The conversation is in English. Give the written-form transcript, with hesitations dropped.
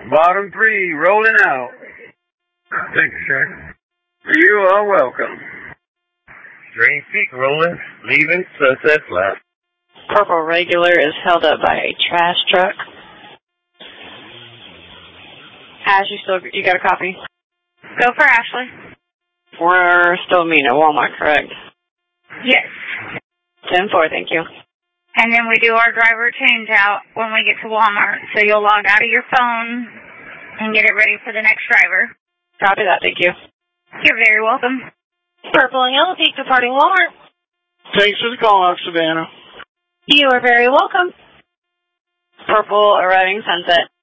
Bottom 3, rolling out. Thank you, sir. You are welcome. Green Peak rolling, leaving Sunset Flat. Purple regular is held up by a trash truck. Ash, you got a copy? Go for Ashley. We're still meeting at Walmart, correct? Yes. 10-4, thank you. And then we do our driver change out when we get to Walmart. So you'll log out of your phone and get it ready for the next driver. Copy that, thank you. You're very welcome. Purple and Yellow Peak departing Walmart. Thanks for the call out, Savannah. You are very welcome. Purple arriving Sunset.